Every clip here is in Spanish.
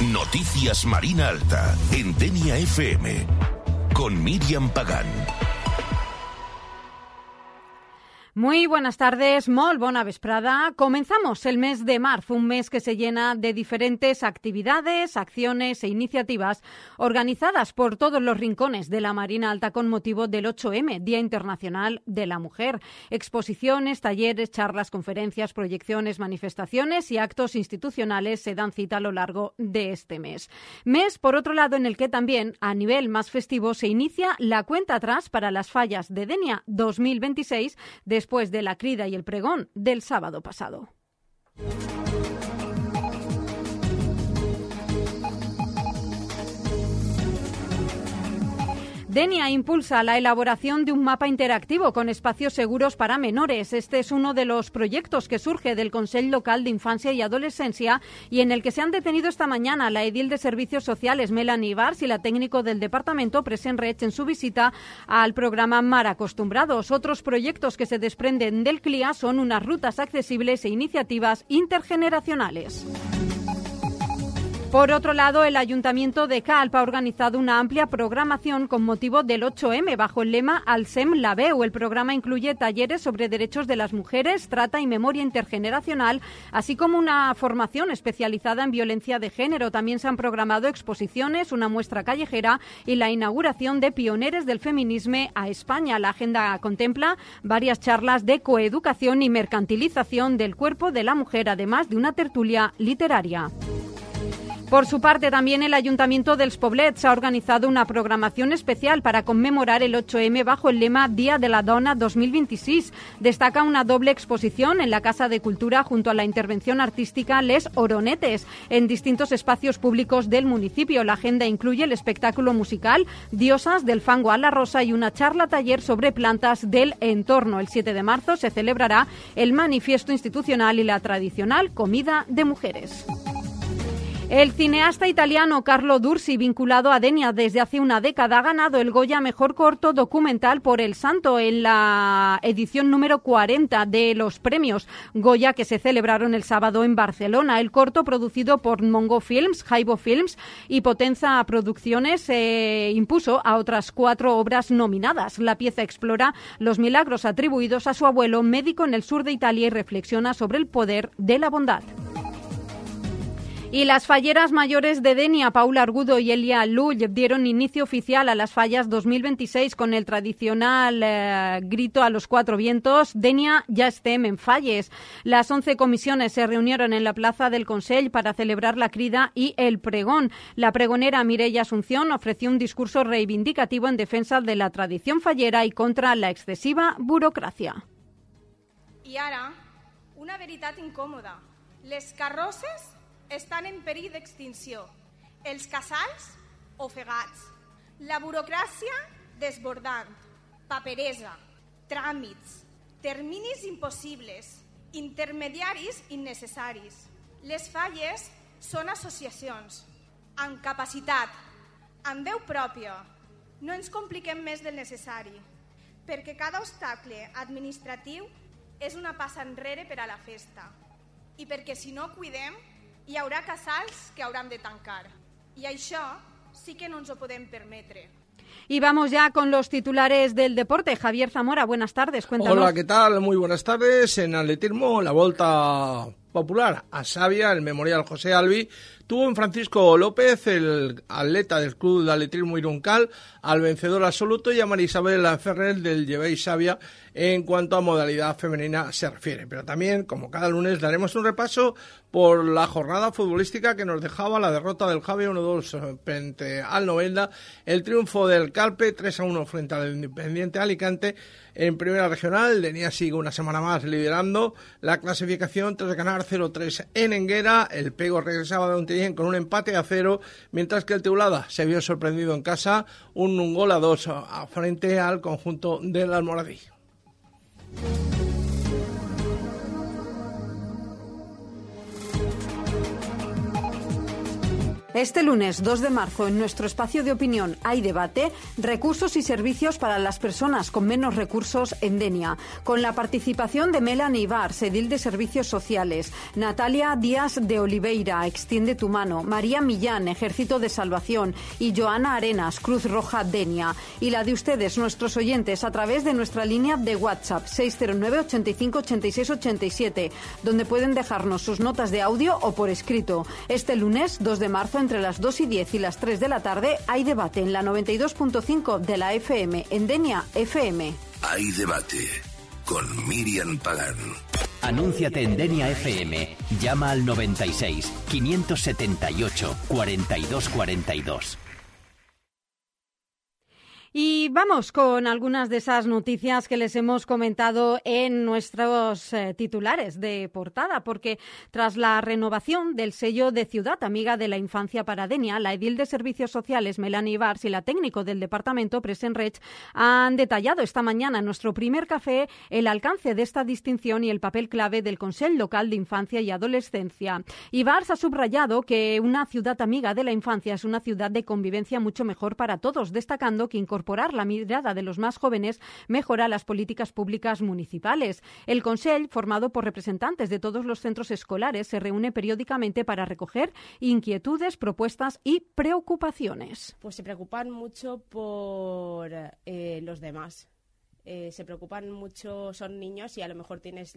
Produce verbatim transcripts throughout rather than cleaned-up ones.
Noticias Marina Alta, en Denia F M, con Miriam Pagán. Muy buenas tardes, molt bona vesprada. Comenzamos el mes de marzo, un mes que se llena de diferentes actividades, acciones e iniciativas organizadas por todos los rincones de la Marina Alta con motivo del ocho eme, Día Internacional de la Mujer. Exposiciones, talleres, charlas, conferencias, proyecciones, manifestaciones y actos institucionales se dan cita a lo largo de este mes. Mes, por otro lado, en el que también, a nivel más festivo, se inicia la cuenta atrás para las fallas de Denia dos mil veintiséis, de después de la crida y el pregón del sábado pasado. Denia impulsa la elaboración de un mapa interactivo con espacios seguros para menores. Este es uno de los proyectos que surge del Consell Local de Infancia y Adolescencia y en el que se han detenido esta mañana la edil de Servicios Sociales, Melanie Bars, y la técnico del departamento, Present Reig, en su visita al programa Mar Acostumbrados. Otros proyectos que se desprenden del C L I A son unas rutas accesibles e iniciativas intergeneracionales. Por otro lado, el Ayuntamiento de Calp ha organizado una amplia programación con motivo del ocho eme bajo el lema Alcem la veu. El programa incluye talleres sobre derechos de las mujeres, trata y memoria intergeneracional, así como una formación especializada en violencia de género. También se han programado exposiciones, una muestra callejera y la inauguración de Pioneres del Feminismo a España. La agenda contempla varias charlas de coeducación y mercantilización del cuerpo de la mujer, además de una tertulia literaria. Por su parte, también el Ayuntamiento dels Poblets ha organizado una programación especial para conmemorar el ocho eme bajo el lema Día de la Dona dos mil veintiséis. Destaca una doble exposición en la Casa de Cultura junto a la intervención artística Les Oronetes en distintos espacios públicos del municipio. La agenda incluye el espectáculo musical Diosas del Fango a la Rosa y una charla taller sobre plantas del entorno. El siete de marzo se celebrará el manifiesto institucional y la tradicional comida de mujeres. El cineasta italiano Carlo Dursi, vinculado a Denia desde hace una década, ha ganado el Goya Mejor Corto Documental por El Santo en la edición número cuarenta de los premios Goya que se celebraron el sábado en Barcelona. El corto, producido por Mongo Films, Jaibo Films y Potenza Producciones, eh, impuso a otras cuatro obras nominadas. La pieza explora los milagros atribuidos a su abuelo, médico en el sur de Italia, y reflexiona sobre el poder de la bondad. Y las falleras mayores de Denia, Paula Argudo y Elia Lull, dieron inicio oficial a las fallas dos mil veintiséis con el tradicional eh, grito a los cuatro vientos, Denia ja estem en falles. Las once comisiones se reunieron en la plaza del Consell para celebrar la crida y el pregón. La pregonera Mireia Asunción ofreció un discurso reivindicativo en defensa de la tradición fallera y contra la excesiva burocracia. I ara, una veritat incòmoda. Les carrosses estan en perill d'extinció, els casals ofegats, la burocràcia desbordant, paperesa, tràmits, terminis impossibles, intermediaris innecessaris. Les falles són associacions, amb capacitat, amb veu pròpia. No ens compliquem més del necessari, perquè cada obstacle administratiu és una passa enrere per a la festa i perquè si no cuidem hi haurà casals que hauran de tancar. I això sí que no ens ho podem permetre. Y vamos ya con los titulares del deporte. Javier Zamora, buenas tardes, cuéntanos. Hola, ¿qué tal? Muy buenas tardes. En atletismo, la Volta Popular a Sabia, el Memorial José Albi, tuvo en Francisco López, el atleta del Club de Atletismo Iruncal, al vencedor absoluto, y a Marisabel Ferrer del Llevey Sabia en cuanto a modalidad femenina se refiere. Pero también, como cada lunes, daremos un repaso por la jornada futbolística que nos dejaba la derrota del Javi uno dos frente al Novelda, el triunfo del Calpe tres a uno frente al Independiente Alicante en Primera Regional. Denia sigue una semana más liderando la clasificación tras ganar cero tres en Enguera. El Pego regresaba de Ontellén con un empate a cero, mientras que el Teulada se vio sorprendido en casa un, un gol a dos frente al conjunto del Almoradí. Este lunes dos de marzo, en nuestro espacio de opinión Hay Debate, recursos y servicios para las personas con menos recursos en Denia, con la participación de Melanie Ibars, edil de Servicios Sociales, Natalia Díaz de Oliveira, Extiende tu Mano, María Millán, Ejército de Salvación, y Joana Arenas, Cruz Roja Denia, y la de ustedes, nuestros oyentes, a través de nuestra línea de WhatsApp seis cero nueve, ochenta y cinco, ochenta y seis, ochenta y siete, donde pueden dejarnos sus notas de audio o por escrito. Este lunes dos de marzo, entre las dos y diez y las tres de la tarde, hay debate en la noventa y dos punto cinco de la F M, en Denia F M. Hay debate con Miriam Pagán. Anúnciate en Denia F M. Llama al noventa y seis, quinientos setenta y ocho, cuarenta y dos cuarenta y dos. Y vamos con algunas de esas noticias que les hemos comentado en nuestros eh, titulares de portada, porque tras la renovación del sello de Ciudad Amiga de la Infancia para Denia, la edil de Servicios Sociales, Melanie Ibars, y la técnico del departamento, Presen Reig, han detallado esta mañana en nuestro primer café el alcance de esta distinción y el papel clave del Consell Local de Infancia y Adolescencia. Ibars ha subrayado que una ciudad amiga de la infancia es una ciudad de convivencia mucho mejor para todos, destacando que incorporar la mirada de los más jóvenes mejora las políticas públicas municipales. El Consell, formado por representantes de todos los centros escolares, se reúne periódicamente para recoger inquietudes, propuestas y preocupaciones. Pues se preocupan mucho por eh, los demás. Eh, se preocupan mucho, son niños y a lo mejor tienes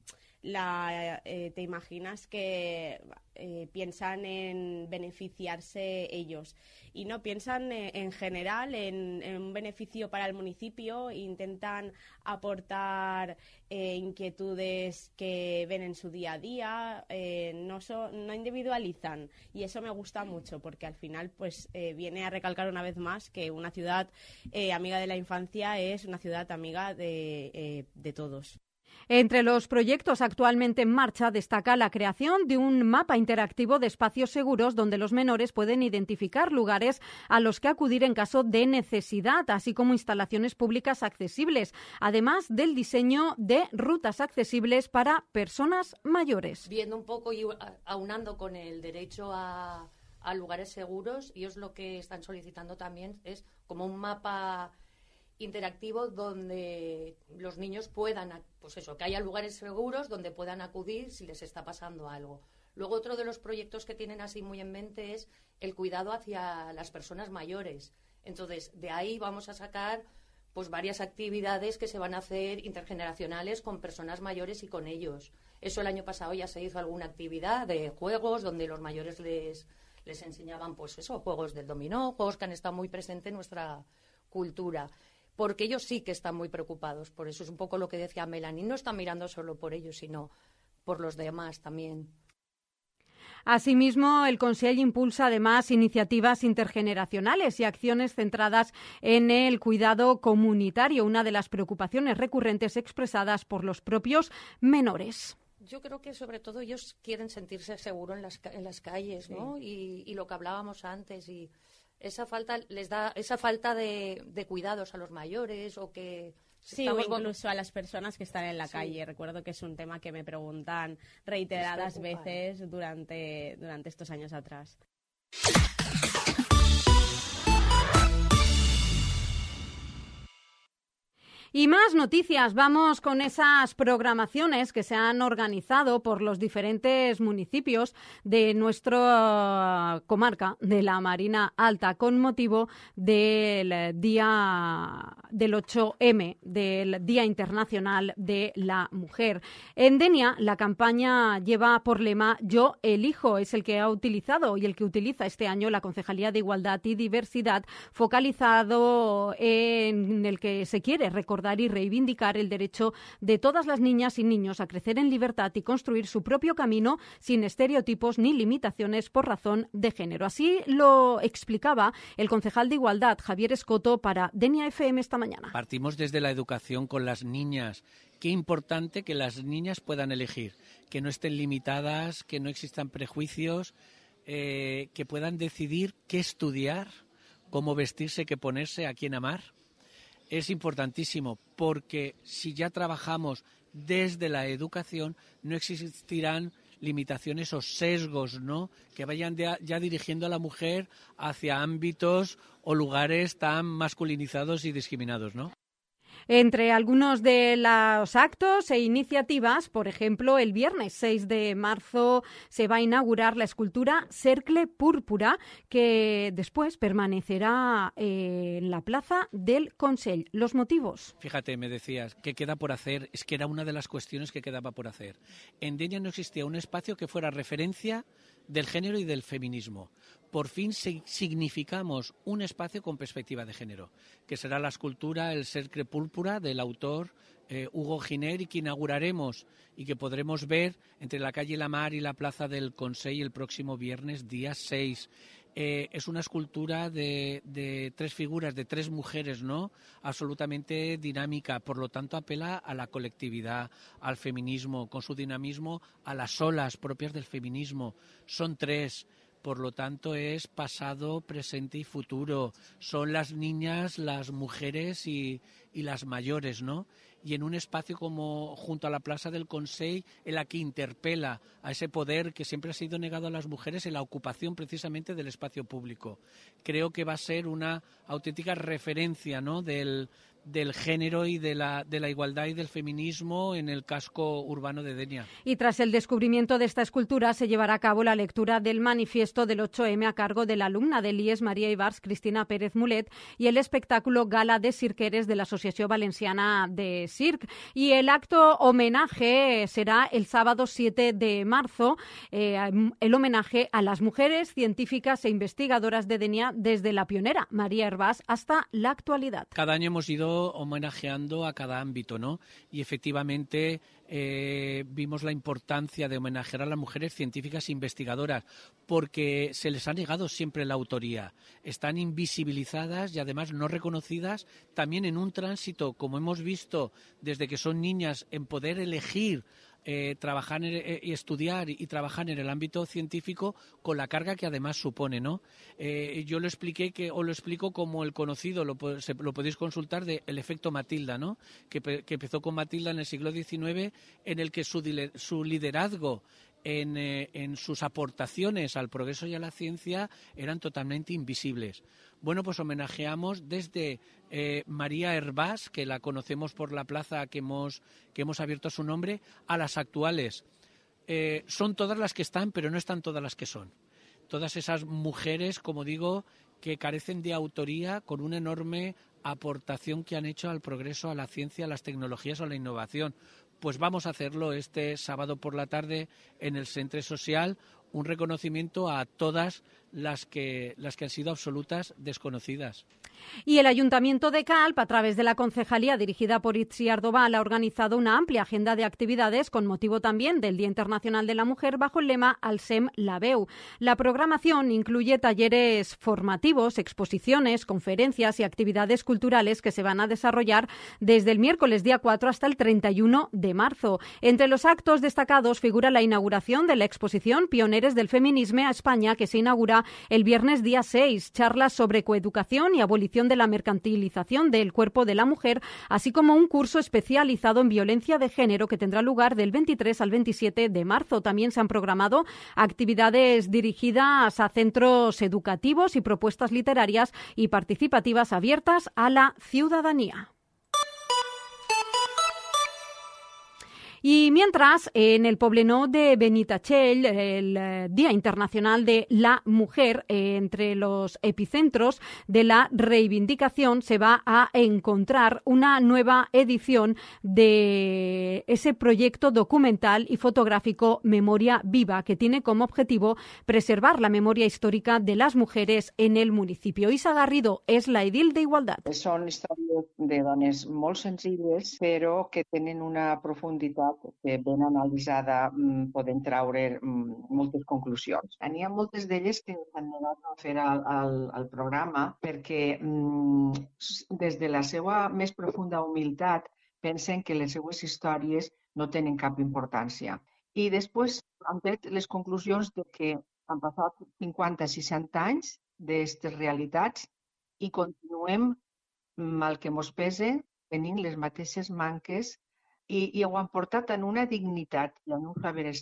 la eh, te imaginas que eh, piensan en beneficiarse ellos y no piensan eh, en general en, en un beneficio para el municipio. Intentan aportar eh, inquietudes que ven en su día a día, eh, no, so, no individualizan, y eso me gusta mucho porque al final pues eh, viene a recalcar una vez más que una ciudad eh, amiga de la infancia es una ciudad amiga de, eh, de todos. Entre los proyectos actualmente en marcha destaca la creación de un mapa interactivo de espacios seguros donde los menores pueden identificar lugares a los que acudir en caso de necesidad, así como instalaciones públicas accesibles, además del diseño de rutas accesibles para personas mayores. Viendo un poco y aunando con el derecho a, a lugares seguros, ellos lo que están solicitando también es como un mapa interactivo donde los niños puedan, pues eso, que haya lugares seguros donde puedan acudir si les está pasando algo. Luego, otro de los proyectos que tienen así muy en mente es el cuidado hacia las personas mayores. Entonces, de ahí vamos a sacar pues varias actividades que se van a hacer intergeneracionales con personas mayores y con ellos. Eso el año pasado ya se hizo alguna actividad de juegos donde los mayores les, les enseñaban pues eso, juegos del dominó, juegos que han estado muy presentes en nuestra cultura. Porque ellos sí que están muy preocupados. Por eso es un poco lo que decía Melanie. No están mirando solo por ellos, sino por los demás también. Asimismo, el Consell impulsa además iniciativas intergeneracionales y acciones centradas en el cuidado comunitario, una de las preocupaciones recurrentes expresadas por los propios menores. Yo creo que sobre todo ellos quieren sentirse seguros en las, en las calles, ¿no? Sí. Y, y lo que hablábamos antes, y esa falta les da esa falta de, de cuidados a los mayores o que sí, o incluso a las personas que están en la sí. calle. Recuerdo que es un tema que me preguntan reiteradas veces durante durante estos años atrás. Y más noticias. Vamos con esas programaciones que se han organizado por los diferentes municipios de nuestra comarca de la Marina Alta con motivo del día del ocho eme, del Día Internacional de la Mujer. En Denia, la campaña lleva por lema Yo elijo. Es el que ha utilizado y el que utiliza este año la Concejalía de Igualdad y Diversidad, focalizado en el que se quiere recordar y reivindicar el derecho de todas las niñas y niños a crecer en libertad y construir su propio camino sin estereotipos ni limitaciones por razón de género. Así lo explicaba el concejal de Igualdad, Javier Escoto, para Denia F M esta mañana. Partimos desde la educación con las niñas. Qué importante que las niñas puedan elegir, que no estén limitadas, que no existan prejuicios, eh, que puedan decidir qué estudiar, cómo vestirse, qué ponerse, a quién amar. Es importantísimo porque si ya trabajamos desde la educación no existirán limitaciones o sesgos, ¿no? Que vayan ya, ya dirigiendo a la mujer hacia ámbitos o lugares tan masculinizados y discriminados, ¿no? Entre algunos de los actos e iniciativas, por ejemplo, el viernes seis de marzo se va a inaugurar la escultura Cercle Púrpura, que después permanecerá eh, en la Plaza del Consell. ¿Los motivos? Fíjate, me decías, ¿qué queda por hacer? Es que era una de las cuestiones que quedaba por hacer. En Denia no existía un espacio que fuera referencia del género y del feminismo. Por fin significamos un espacio con perspectiva de género, que será la escultura El Cercle Púrpura del autor eh, Hugo Giner, y que inauguraremos y que podremos ver entre la calle La Mar y la Plaza del Consell el próximo viernes, día seis. Eh, es una escultura de, de tres figuras, de tres mujeres, ¿no? Absolutamente dinámica, por lo tanto apela a la colectividad, al feminismo, con su dinamismo, a las olas propias del feminismo. Son tres. Por lo tanto, es pasado, presente y futuro. Son las niñas, las mujeres y, y las mayores, ¿no? Y en un espacio como junto a la Plaza del Consell, en la que interpela a ese poder que siempre ha sido negado a las mujeres en la ocupación precisamente del espacio público. Creo que va a ser una auténtica referencia, ¿no?, del, del género y de la, de la igualdad y del feminismo en el casco urbano de Denia. Y tras el descubrimiento de esta escultura se llevará a cabo la lectura del manifiesto del ocho eme a cargo de la alumna de l'I E S Maria Ibars, Cristina Pérez Mulet, y el espectáculo Gala de Cirqueres de la Asociación Valenciana de Circ. Y el acto homenaje será el sábado siete de marzo, eh, el homenaje a las mujeres científicas e investigadoras de Denia desde la pionera Maria Hervás hasta la actualidad. Cada año hemos ido homenajeando a cada ámbito, ¿no? Y efectivamente eh, vimos la importancia de homenajear a las mujeres científicas e investigadoras, porque se les ha negado siempre la autoría. Están invisibilizadas y además no reconocidas también en un tránsito, como hemos visto desde que son niñas, en poder elegir Eh, trabajar en, eh, y estudiar y, y trabajar en el ámbito científico, con la carga que además supone, ¿no? Eh, yo lo expliqué que, o lo explico como el conocido, lo, se, lo podéis consultar, de el efecto Matilda, ¿no? Que, que empezó con Matilda en el siglo diecinueve, en el que su, su liderazgo en, eh, en sus aportaciones al progreso y a la ciencia eran totalmente invisibles. Bueno, pues homenajeamos desde eh, Maria Hervás, que la conocemos por la plaza que hemos, que hemos abierto a su nombre, a las actuales. Eh, son todas las que están, pero no están todas las que son. Todas esas mujeres, como digo, que carecen de autoría, con una enorme aportación que han hecho al progreso, a la ciencia, a las tecnologías o a la innovación. Pues vamos a hacerlo este sábado por la tarde en el Centre Social, un reconocimiento a todas las que, las que han sido absolutas desconocidas. Y el Ayuntamiento de Calp, a través de la concejalía dirigida por Itziar Doval, ha organizado una amplia agenda de actividades con motivo también del Día Internacional de la Mujer bajo el lema Alcem la veu. La programación incluye talleres formativos, exposiciones, conferencias y actividades culturales que se van a desarrollar desde el miércoles día cuatro hasta el treinta y uno de marzo. Entre los actos destacados figura la inauguración de la exposición Pioneres del Feminisme a España, que se inaugura el viernes día seis, charlas sobre coeducación y abolición de la mercantilización del cuerpo de la mujer, así como un curso especializado en violencia de género que tendrá lugar del veintitrés al veintisiete de marzo. También se han programado actividades dirigidas a centros educativos y propuestas literarias y participativas abiertas a la ciudadanía. Y mientras, en el Poblenou de Benitatxell, el eh, Día Internacional de la Mujer, eh, entre los epicentros de la reivindicación, se va a encontrar una nueva edición de ese proyecto documental y fotográfico Memoria Viva, que tiene como objetivo preservar la memoria histórica de las mujeres en el municipio. Isa Garrido és la edil d'Igualtat. Són històries de dones molt senzilles, però que tenen una profunditat que ben analitzada poden traure moltes conclusions. N'hi ha moltes d'elles que s'han negat a fer al, al, al programa perquè des de la seva més profunda humilitat pensen que les seues històries no tenen cap importància. I després han tret les conclusions de que han passat cinquanta a seixanta anys d'aquestes realitats i continuem, mal que mos pese, tenint les mateixes manques i, i ho han portat en una dignitat i en un saber estar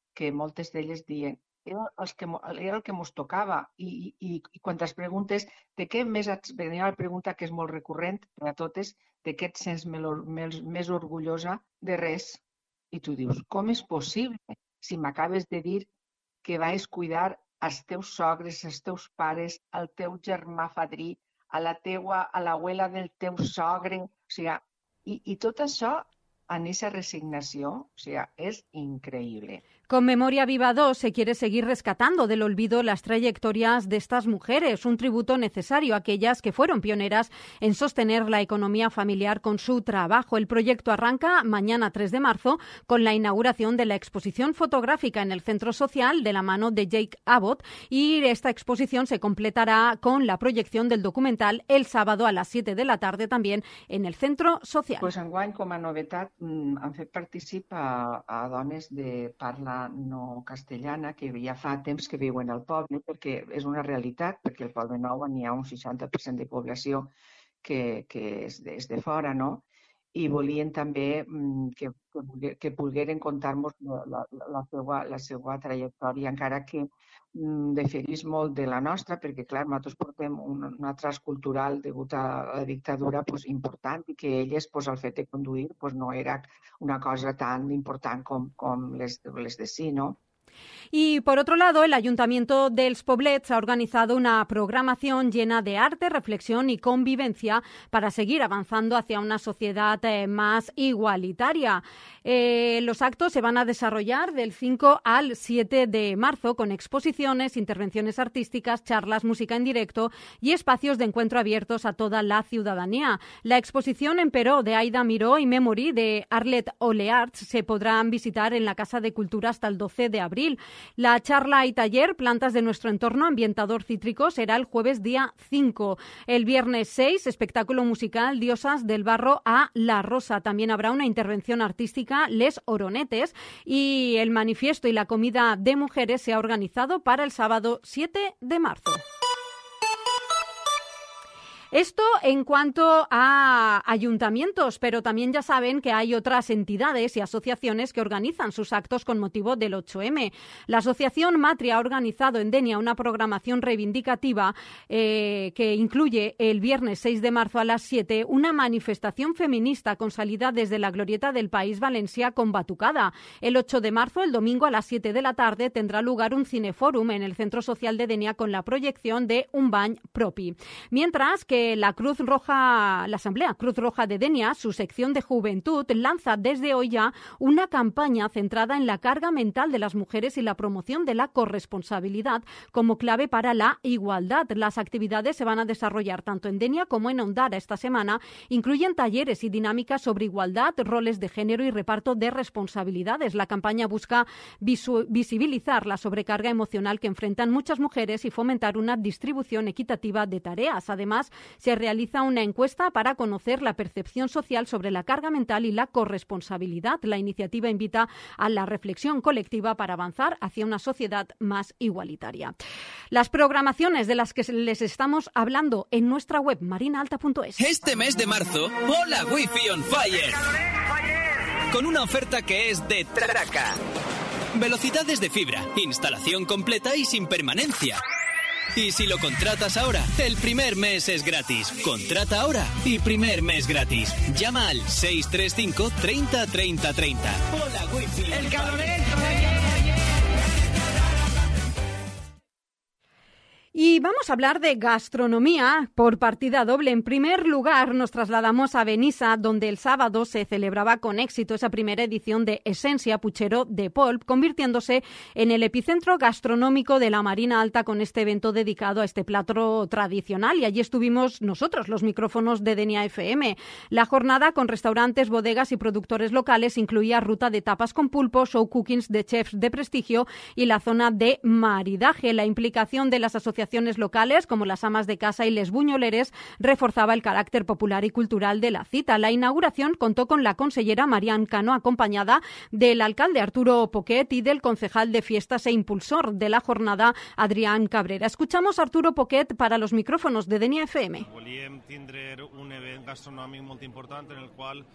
que moltes d'elles diuen era, els que, era el que ens tocava i, i, i quan es preguntes de què més et venia la pregunta que és molt recurrent per a totes, de què et sents més, més orgullosa de res. I tu dius, com és possible si m'acabes de dir que vas cuidar els teus sogres, els teus pares, el teu germà fadrí, a la teua, a l'abuela del teu sogre, o sigui, i, i tot això en esa resignació, o sea, es increíble. Con Memoria Viva dos se quiere seguir rescatando del olvido las trayectorias de estas mujeres, un tributo necesario a aquellas que fueron pioneras en sostener la economía familiar con su trabajo. El proyecto arranca mañana tres de marzo con la inauguración de la exposición fotográfica en el Centro Social de la mano de Jake Abbott y esta exposición se completará con la proyección del documental el sábado a las siete de la tarde también en el Centro Social. Pues enguany, com a novetat, han fet partícip a, a dones de parla no castellana que ja fa temps que viuen al poble, perquè és una realitat, perquè al Poble Nou n'hi ha un seixanta per cent de població que, que és, de, és de fora, no? I volien també que, que, que volgueren contar-nos la, la, la, seva, la seva trajectòria, encara que diferís molt de la nostra, perquè, clar, nosaltres portem un, un atras cultural degut a la dictadura pues, important i que elles, pues, el fet de conduir, pues, no era una cosa tan important com, com les, les de sí, no? Y por otro lado, el Ayuntamiento dels Poblets ha organizado una programación llena de arte, reflexión y convivencia para seguir avanzando hacia una sociedad eh, más igualitaria. Eh, los actos se van a desarrollar del cinco al siete de marzo con exposiciones, intervenciones artísticas, charlas, música en directo y espacios de encuentro abiertos a toda la ciudadanía. La exposición en Peró de Aida Miró y Memory de Arlet Olearts se podrán visitar en la Casa de Cultura hasta el doce de abril. La charla y taller Plantas de nuestro entorno ambientador cítrico será el jueves día cinco. El viernes seis, espectáculo musical Diosas del Barro a La Rosa. También habrá una intervención artística Les Oronetes y el manifiesto y la comida de mujeres se ha organizado para el sábado siete de marzo. Esto en cuanto a ayuntamientos, pero también ya saben que hay otras entidades y asociaciones que organizan sus actos con motivo del ocho eme. La Asociación Matria ha organizado en Denia una programación reivindicativa eh, que incluye el viernes seis de marzo a las siete una manifestación feminista con salida desde la Glorieta del País Valencia con batucada. El ocho de marzo, el domingo a las siete de la tarde, tendrá lugar un cineforum en el Centro Social de Denia con la proyección de Un bany propi. Mientras que la Cruz Roja, la Asamblea Cruz Roja de Denia, su sección de juventud, lanza desde hoy ya una campaña centrada en la carga mental de las mujeres y la promoción de la corresponsabilidad como clave para la igualdad. Las actividades se van a desarrollar tanto en Denia como en Ondara esta semana. Incluyen talleres y dinámicas sobre igualdad, roles de género y reparto de responsabilidades. La campaña busca visu- visibilizar la sobrecarga emocional que enfrentan muchas mujeres y fomentar una distribución equitativa de tareas. Además, se realiza una encuesta para conocer la percepción social sobre la carga mental y la corresponsabilidad. La iniciativa invita a la reflexión colectiva para avanzar hacia una sociedad más igualitaria. Las programaciones de las que les estamos hablando en nuestra web marinaalta punto es. Este mes de marzo, hola Wi-Fi on Fire. Con una oferta que es de traca. Velocidades de fibra, instalación completa y sin permanencia. Y si lo contratas ahora, el primer mes es gratis. Contrata ahora y primer mes gratis. Llama al seis tres cinco treinta treinta treinta. Hola Wi-Fi. El calorento. Y vamos a hablar de gastronomía por partida doble. En primer lugar, nos trasladamos a Benissa, donde el sábado se celebraba con éxito esa primera edición de Esencia Puchero de Polp, convirtiéndose en el epicentro gastronómico de la Marina Alta con este evento dedicado a este plato tradicional. Y allí estuvimos nosotros, los micrófonos de Denia F M. La jornada con restaurantes, bodegas y productores locales incluía ruta de tapas con pulpo, show cookings de chefs de prestigio y la zona de maridaje. La implicación de las asociaciones locales, como las amas de casa y les buñoleres, reforzaba el carácter popular y cultural de la cita. La inauguración contó con la consellera Marian Cano, acompañada del alcalde Arturo Poquet y del concejal de fiestas e impulsor de la jornada, Adrián Cabrera. Escuchamos a Arturo Poquet para los micrófonos de Denia F M. Volíem tindre un event gastronòmic molt important en el qual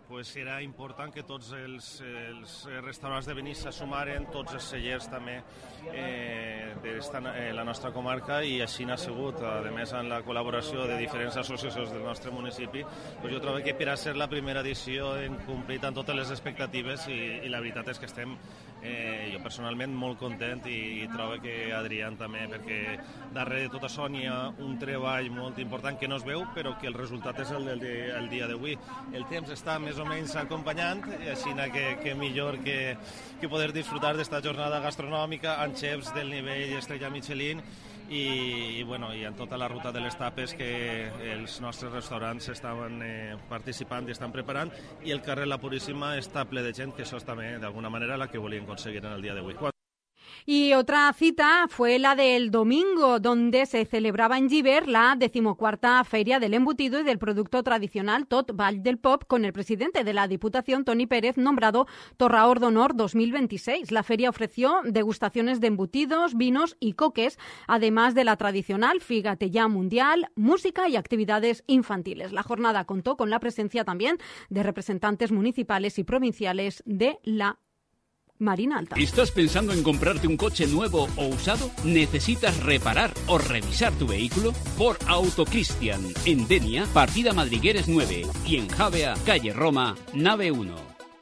pues era important que tots els, els restaurants de Benís s'assumaren, tots els cellers també eh, de eh, la nostra comarca, i així n'ha sigut, a més amb la col·laboració de diferents associacions del nostre municipi. Pues jo trobo que per a ser la primera edició hem complit amb totes les expectatives i, i la veritat és que estem eh, jo personalment molt content i, i trobo que Adrián també, perquè darrere de tot això n'hi ha un treball molt important que no es veu, però que el resultat és el del el dia d'avui. El temps està més o menys acompanyant, i així que, que millor que, que poder disfrutar d'esta jornada gastronòmica amb xefs del nivell Estrella Michelin i, i, bueno, i en tota la ruta de les tapes que els nostres restaurants estaven eh, participant i estan preparant, i el carrer La Puríssima està ple de gent, que això és també d'alguna manera la que volien aconseguir en el dia d'avui. Y otra cita fue la del domingo, donde se celebraba en Llíber la decimocuarta Feria del Embutido y del Producto Tradicional Tot Vall del Pop, con el presidente de la Diputación, Toni Pérez, nombrado Torraor d'Honor dos mil veintiséis. La feria ofreció degustaciones de embutidos, vinos y coques, además de la tradicional figatellá mundial, música y actividades infantiles. La jornada contó con la presencia también de representantes municipales y provinciales de la Marina Alta. ¿Estás pensando en comprarte un coche nuevo o usado? ¿Necesitas reparar o revisar tu vehículo? Por Autocristian, en Denia, partida Madrigueres nueve, y en Javea, calle Roma, nave uno.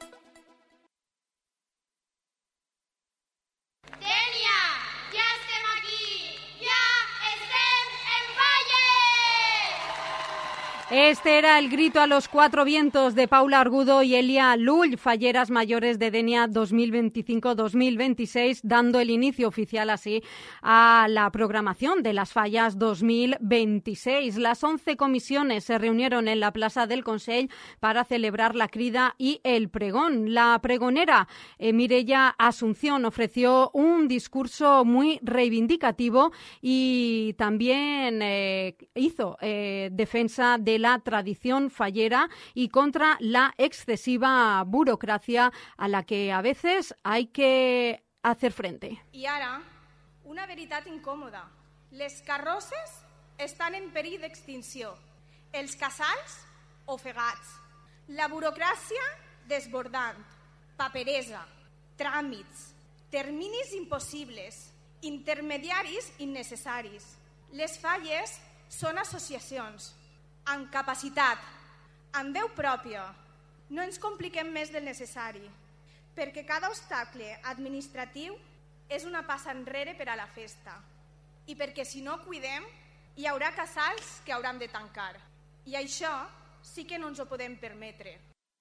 Este era el grito a los cuatro vientos de Paula Argudo y Elia Lull, falleras mayores de Denia dos mil veinticinco dos mil veintiséis, dando el inicio oficial así a la programación de las fallas dos mil veintiséis. Las once comisiones se reunieron en la Plaza del Consell para celebrar la crida y el pregón. La pregonera eh, Mireia Asunción ofreció un discurso muy reivindicativo y también eh, hizo eh, defensa de la tradición fallera y contra la excesiva burocracia a la que a veces hay que hacer frente. I ara, una veritat incòmoda. Les carrosses estan en perill d'extinció. Els casals, ofegats. La burocràcia, desbordant. Paperesa, tràmits, terminis impossibles, intermediaris innecessaris. Les falles són associacions amb capacitat, amb veu pròpia. No ens compliquem més del necessari, perquè cada obstacle administratiu és una passa enrere per a la festa, i perquè si no cuidem hi haurà casals que hauran de tancar, i això sí que no ens ho podem permetre.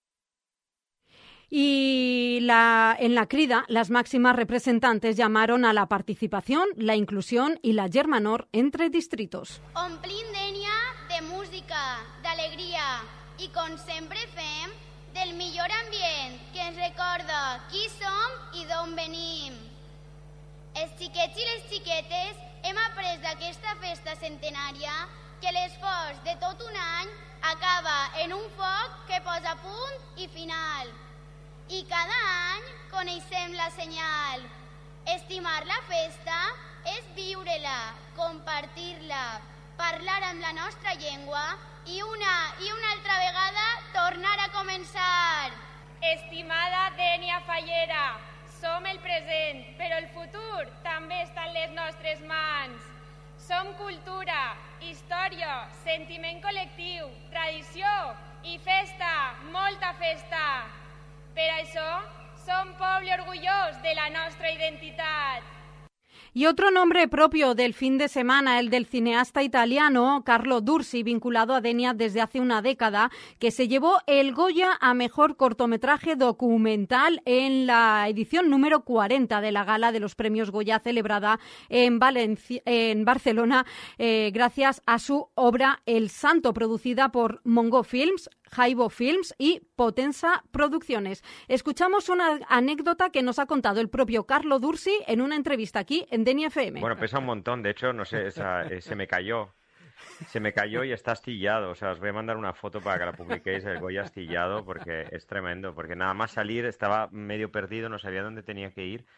Y la, en la crida, las máximas representantes llamaron a la participación, la inclusión y la germanor entre distritos. Omplint Denia de música, d'alegria i, com sempre fem, del millor ambient que ens recorda qui som i d'on venim. Els xiquets i les xiquetes hem après d'aquesta festa centenària que l'esforç de tot un any acaba en un foc que posa punt i final. I cada any coneixem la senyal. Estimar la festa és viure-la, compartir-la, parlar amb la nostra llengua i una i una altra vegada tornar a començar. Estimada Denia Fallera, som el present, però el futur també està en les nostres mans. Som cultura, història, sentiment col·lectiu, tradició i festa, molta festa. Per això, som poble orgullós de la nostra identitat. Y otro nombre propio del fin de semana, el del cineasta italiano Carlo Dursi, vinculado a Denia desde hace una década, que se llevó el Goya a mejor cortometraje documental en la edición número cuarenta de la gala de los premios Goya, celebrada en, Valencia, en Barcelona, eh, gracias a su obra El Santo, producida por Mongo Films, Jaibo Films y Potenza Producciones. Escuchamos una anécdota que nos ha contado el propio Carlo Dursi en una entrevista aquí en Denia F M. Bueno, pesa un montón, de hecho, no sé, esa, eh, se me cayó. Se me cayó y está astillado. O sea, os voy a mandar una foto para que la publiquéis, el Goya astillado, porque es tremendo. Porque nada más salir estaba medio perdido, no sabía dónde tenía que ir.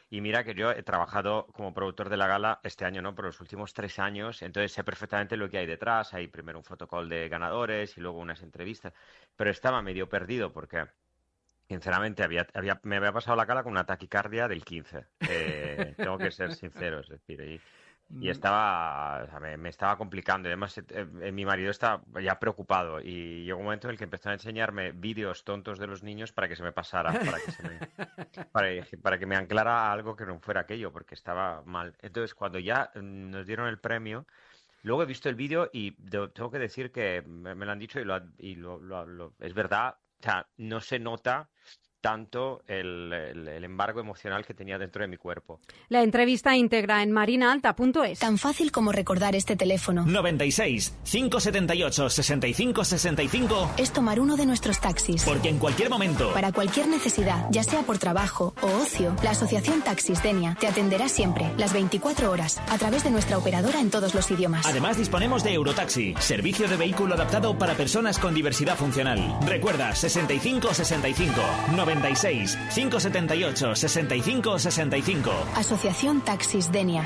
Y mira que yo he trabajado como productor de la gala este año, ¿no? Por los últimos tres años, entonces sé perfectamente lo que hay detrás. Hay primero un fotocall de ganadores y luego unas entrevistas, pero estaba medio perdido porque... Sinceramente, había, había, me había pasado la gala con una taquicardia del quince. Eh, tengo que ser sincero, es decir, y, y estaba, o sea, me, me estaba complicando. Y además, eh, eh, mi marido estaba ya preocupado y llegó un momento en el que empezó a enseñarme vídeos tontos de los niños para que se me pasara, para que, se me, para, para que me anclara a algo que no fuera aquello, porque estaba mal. Entonces, cuando ya nos dieron el premio, luego he visto el vídeo y de, tengo que decir que me, me lo han dicho y, lo, y lo, lo, lo, es verdad. O sea, no se nota tanto el, el, el embargo emocional que tenía dentro de mi cuerpo. La entrevista íntegra en marina alta punto es. Tan fácil como recordar este teléfono. noventa y seis, cinco setenta y ocho, sesenta y cinco sesenta y cinco. Es tomar uno de nuestros taxis. Porque en cualquier momento, para cualquier necesidad, ya sea por trabajo o ocio, la Asociación Taxis Denia te atenderá siempre, las veinticuatro horas, a través de nuestra operadora en todos los idiomas. Además, disponemos de Eurotaxi, servicio de vehículo adaptado para personas con diversidad funcional. Recuerda, sesenta y cinco sesenta y cinco, noventa y seis, cinco setenta y ocho, sesenta y cinco sesenta y cinco. Asociación Taxis Denia.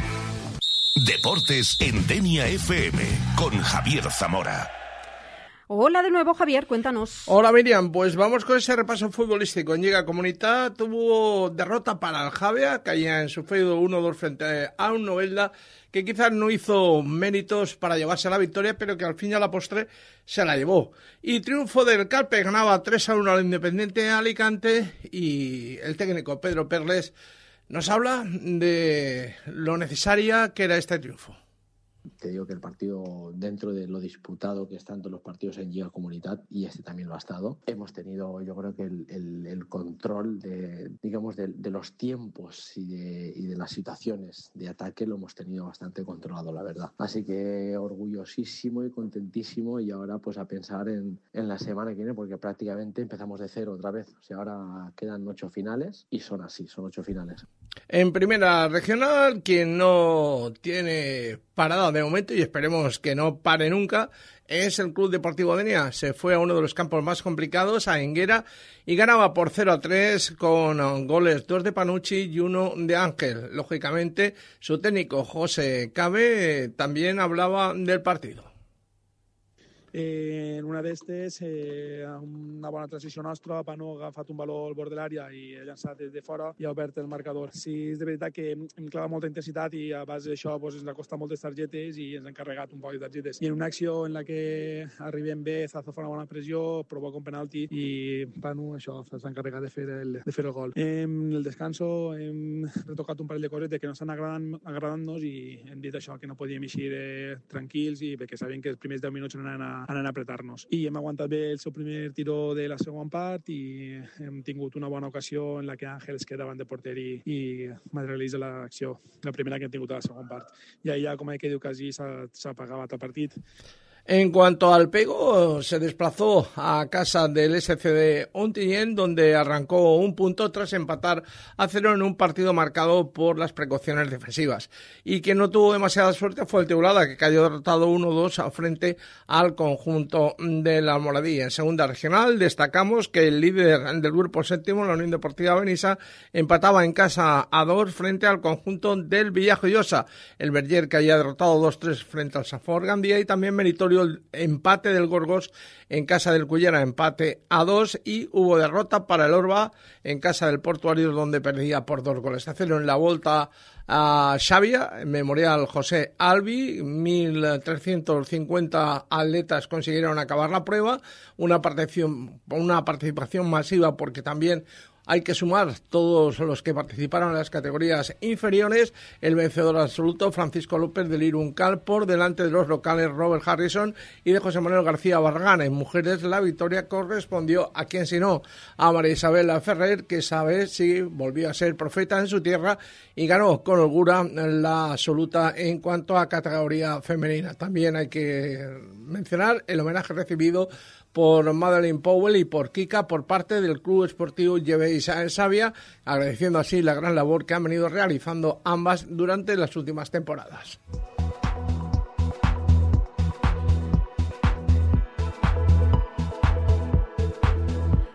Deportes en Denia F M con Javier Zamora. Hola de nuevo, Javier, cuéntanos. Hola, Miriam, pues vamos con ese repaso futbolístico. En Lliga Comunitat tuvo derrota para el Javea, caía en su feudo uno dos frente a un Novelda, que quizás no hizo méritos para llevarse la victoria, pero que al fin y a la postre se la llevó. Y triunfo del Calpe, ganaba tres a uno al Independiente de Alicante, y el técnico Pedro Perles nos habla de lo necesaria que era este triunfo. Te digo que el partido, dentro de lo disputado que están todos los partidos en Lliga Comunitat, y este también lo ha estado, hemos tenido, yo creo que el, el, el control de, digamos, de, de los tiempos y de, y de las situaciones de ataque lo hemos tenido bastante controlado, la verdad. Así que orgullosísimo y contentísimo, y ahora pues a pensar en, en la semana que viene, porque prácticamente empezamos de cero otra vez. O sea, ahora quedan ocho finales y son así, son ocho finales. En primera regional, quien no tiene parada de momento, y esperemos que no pare nunca, es el Club Deportivo Denia. Se fue a uno de los campos más complicados, a Enguera, y ganaba por cero a tres con goles, dos de Panucci y uno de Ángel. Lógicamente, su técnico, José Cabe, también hablaba del partido. Eh, en una d'estes, eh, una bona transició nostra, Pano ha agafat un valor al bord de l'àrea i ha llançat des de fora i ha obert el marcador. Sí, és de veritat que hem clavat molta intensitat i a base d'això pues, ens ha costat moltes targetes i ens han carregat un poc de targetes. I en una acció en la que arribem bé, Zazo fa una bona pressió, provoca un penalti i Pano això s'ha encarregat de fer el, de fer el gol. En el descanso hem retocat un parell de coses que no estan agradant, agradant-nos i hem dit això, que no podíem eixir eh, tranquils i perquè sabíem que els primers deu minuts anaven a anant a apretar-nos. I hem aguantat bé el seu primer tiró de la segona part i hem tingut una bona ocasió en la que Àngel es queda davant de porteri i materialitza l'acció, la primera que hem tingut a la segona part. I allà, com que diu quasi, s'ha apagat el partit. En cuanto al pego, se desplazó a casa del S C D Ontinyent, donde arrancó un punto tras empatar a cero en un partido marcado por las precauciones defensivas. Y quien no tuvo demasiada suerte fue el Teulada, que cayó derrotado uno dos frente al conjunto de la Almoradí. En segunda regional destacamos que el líder del grupo séptimo, la Unión Deportiva Benissa, empataba en casa a dos frente al conjunto del Villajoyosa. El Berger caía derrotado dos tres frente al Safor Gandía, y también meritorio el empate del Gorgos en casa del Cullera, empate a dos, y hubo derrota para el Orba en casa del Portuario, donde perdía por dos goles a cero. En la vuelta a Xàbia, en Memorial José Albi, mil trescientos cincuenta atletas consiguieron acabar la prueba, una participación, una participación masiva, porque también hay que sumar todos los que participaron en las categorías inferiores. El vencedor absoluto, Francisco López del Iruncal, por delante de los locales Robert Harrison y de José Manuel García Barragán. En mujeres, la victoria correspondió a quien sino, a María Isabel Ferrer, que sabe si volvió a ser profeta en su tierra y ganó con holgura la absoluta en cuanto a categoría femenina. También hay que mencionar el homenaje recibido por Madeleine Powell y por Kika por parte del Club Esportivo Llevéis Xàbia, agradeciendo así la gran labor que han venido realizando ambas durante las últimas temporadas.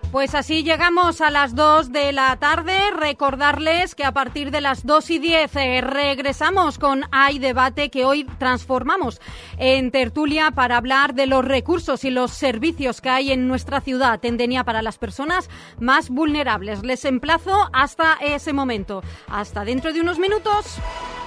Pues así llegamos a las dos de la tarde. Recordarles que a partir de las dos y diez eh, regresamos con Hay Debate, que hoy transformamos en tertulia para hablar de los recursos y los servicios que hay en nuestra ciudad en Denia para las personas más vulnerables. Les emplazo hasta ese momento. Hasta dentro de unos minutos.